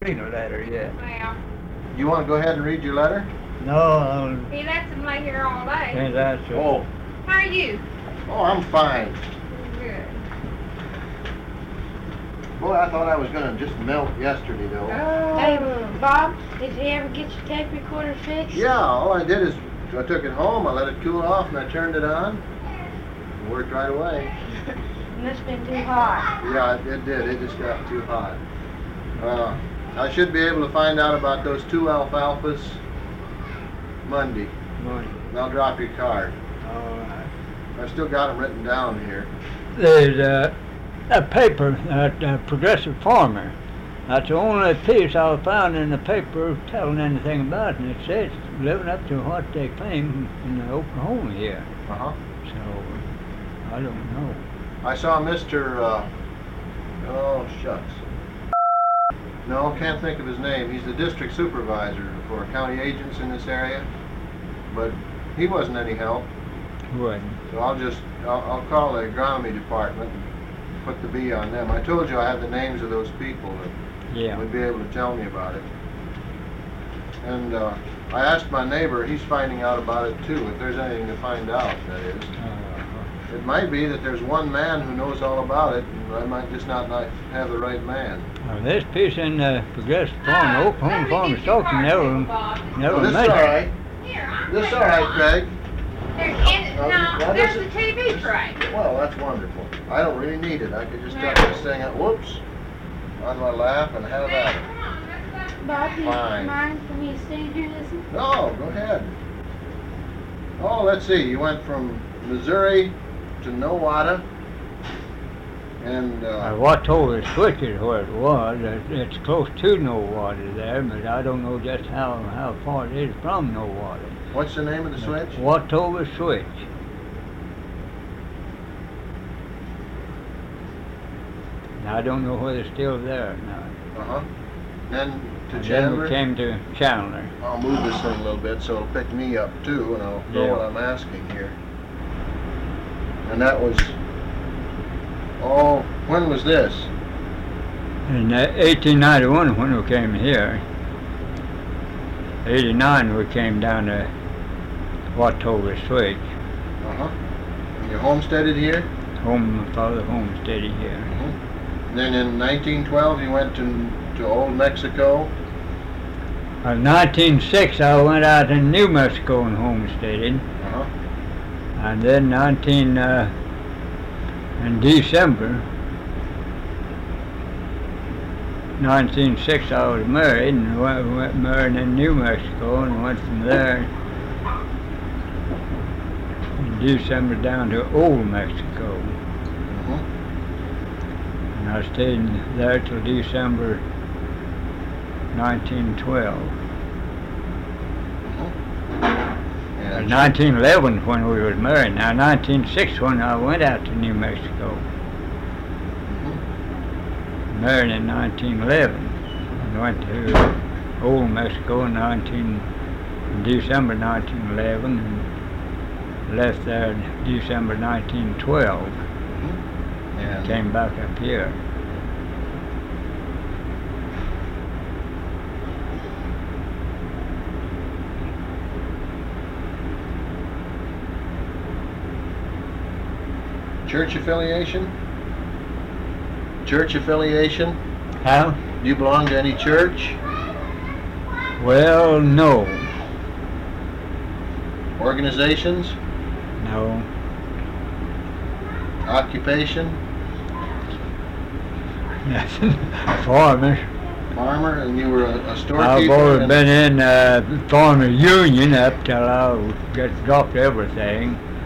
seen a letter yet. Well, You want to go ahead and read your letter? No, he lets them lay here all day. can't answer. Oh, How are you? I'm fine. Good. Boy, I thought I was going to just melt yesterday, though. Hey, Bob, did you ever get your tape recorder fixed? Yeah, all I did is I took it home, I let it cool off, and I turned it on. It worked right away. And it's been too hot. Yeah, it did. It just got too hot. I should be able to find out about those 2 alfalfas Monday. Money. And I'll drop your card. All right. I've still got them written down here. There's a paper, Progressive Farmer. That's the only piece I found in the paper telling anything about it, and it says living up to what they claim in Oklahoma here. Uh-huh. So, I don't know. I saw Mr. Oh, shucks. No, can't think of his name. He's the district supervisor for county agents in this area, but he wasn't any help. Wouldn't. So I'll call the agronomy department and put the B on them. I told you I had the names of those people that Yeah. would be able to tell me about it. And I asked my neighbor, he's finding out about it too, if there's anything to find out, that is. It might be that there's one man who knows all about it, and I might just not have the right man. This piece in Progressive Farmer, Oklahoma Farmer Stockton never Oh, this is mentioned. all right. Here, I'm This is all right, Craig. Now, there's this the is- TV tray. Well, that's wonderful. I don't really need it. I could just tuck this thing up, whoops, on my lap and have at it. Come on, let's go. Bob, do you Fine. mind for me to stand here and listen? No, go ahead. Oh, let's see. You went from Missouri to Nowata, and Wautoga Switch is where it was. It's close to no water there, but I don't know just how far it is from no water. what's the name of the switch? Wautoga Switch. And I don't know whether it's still there or not. Uh-huh. Then to And then Chandler. we came to Chandler. I'll move this thing a little bit so it'll pick me up too, and I'll know Yeah. what I'm asking here. And that was, oh, when was this? In 1891 when we came here. 89 we came down to Wautoga Switch. Uh-huh. And you homesteaded here? My father homesteaded here. And then in 1912 you went to Old Mexico. In 1906 I went out in New Mexico and homesteaded. Uh-huh. And then in December 1906 I was married and went married in New Mexico and went from there in December down to Old Mexico. Uh-huh. And I stayed there till December 1912. And 1911 when we was married. Now 1906 when I went out to New Mexico. Married in 1911 and went to Old Mexico in December 1911 and left there in December 1912 and came back up here. Church affiliation? Church affiliation? How? Do you belong to any church? Well, no. Organizations? No. Occupation? Nothing. Farmers. Farmer? And you were a storekeeper? I've always and- been in Farmers Union up till I got dropped everything.